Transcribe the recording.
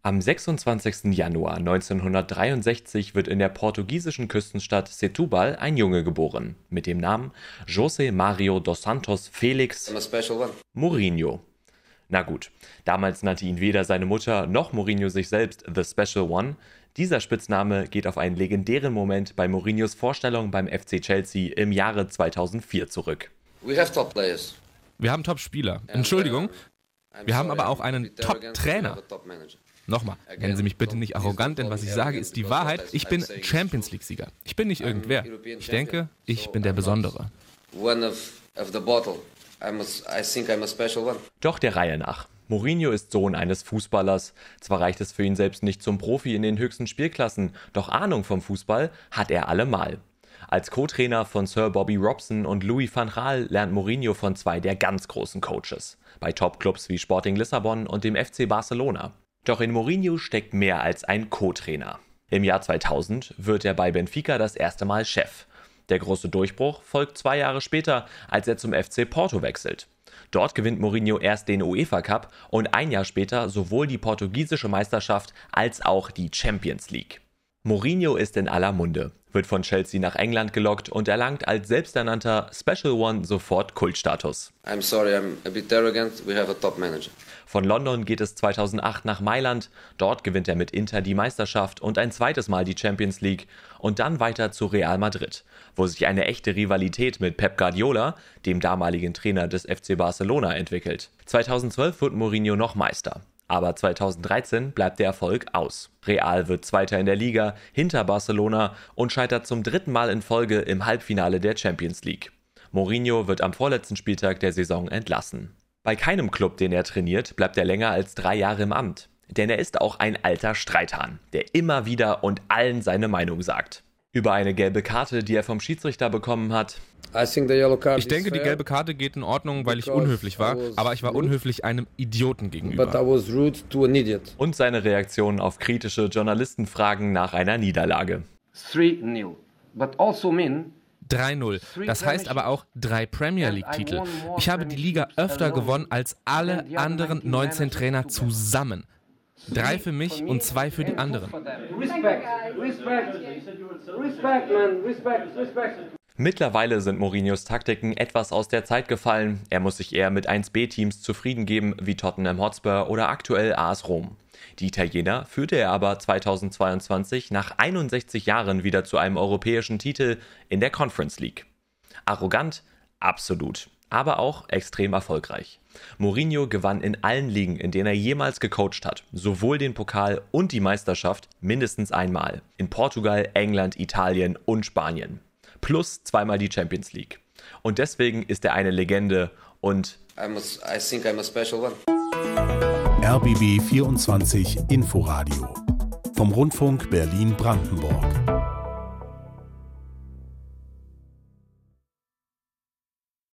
Am 26. Januar 1963 wird in der portugiesischen Küstenstadt Setúbal ein Junge geboren, mit dem Namen José Mário dos Santos Félix Mourinho. Na gut, damals nannte ihn weder seine Mutter noch Mourinho sich selbst The Special One. Dieser Spitzname geht auf einen legendären Moment bei Mourinhos Vorstellung beim FC Chelsea im Jahre 2004 zurück. Wir haben Top-Spieler. Entschuldigung, wir haben aber auch einen Top-Trainer. Nochmal, nennen Sie mich bitte nicht arrogant, denn was ich sage, ist die Wahrheit. Ich bin Champions-League-Sieger. Ich bin nicht irgendwer. Ich denke, ich bin der Besondere. Doch der Reihe nach. Mourinho ist Sohn eines Fußballers. Zwar reicht es für ihn selbst nicht zum Profi in den höchsten Spielklassen, doch Ahnung vom Fußball hat er allemal. Als Co-Trainer von Sir Bobby Robson und Louis van Gaal lernt Mourinho von zwei der ganz großen Coaches. Bei Top-Clubs wie Sporting Lissabon und dem FC Barcelona. Doch in Mourinho steckt mehr als ein Co-Trainer. Im Jahr 2000 wird er bei Benfica das erste Mal Chef. Der große Durchbruch folgt 2 Jahre später, als er zum FC Porto wechselt. Dort gewinnt Mourinho erst den UEFA Cup und ein Jahr später sowohl die portugiesische Meisterschaft als auch die Champions League. Mourinho ist in aller Munde, wird von Chelsea nach England gelockt und erlangt als selbsternannter Special One sofort Kultstatus. Von London geht es 2008 nach Mailand, dort gewinnt er mit Inter die Meisterschaft und ein zweites Mal die Champions League und dann weiter zu Real Madrid, wo sich eine echte Rivalität mit Pep Guardiola, dem damaligen Trainer des FC Barcelona, entwickelt. 2012 wird Mourinho noch Meister. Aber 2013 bleibt der Erfolg aus. Real wird Zweiter in der Liga, hinter Barcelona und scheitert zum 3. Mal in Folge im Halbfinale der Champions League. Mourinho wird am vorletzten Spieltag der Saison entlassen. Bei keinem Club, den er trainiert, bleibt er länger als 3 Jahre im Amt. Denn er ist auch ein alter Streithahn, der immer wieder und allen seine Meinung sagt. Über eine gelbe Karte, die er vom Schiedsrichter bekommen hat. Ich denke, die gelbe Karte geht in Ordnung, weil ich unhöflich war, aber ich war unhöflich einem Idioten gegenüber. Und seine Reaktion auf kritische Journalistenfragen nach einer Niederlage. 3-0. Das heißt aber auch 3 Premier League-Titel. Ich habe die Liga öfter gewonnen als alle anderen 19 Trainer zusammen. 3 für mich und 2 für die anderen. Mittlerweile sind Mourinhos Taktiken etwas aus der Zeit gefallen. Er muss sich eher mit 1B-Teams zufrieden geben, wie Tottenham Hotspur oder aktuell AS Rom. Die Italiener führte er aber 2022 nach 61 Jahren wieder zu einem europäischen Titel in der Conference League. Arrogant? Absolut. Aber auch extrem erfolgreich. Mourinho gewann in allen Ligen, in denen er jemals gecoacht hat, sowohl den Pokal und die Meisterschaft mindestens einmal. In Portugal, England, Italien und Spanien. Plus 2-mal die Champions League. Und deswegen ist er eine Legende und RBB 24 Inforadio vom Rundfunk Berlin-Brandenburg.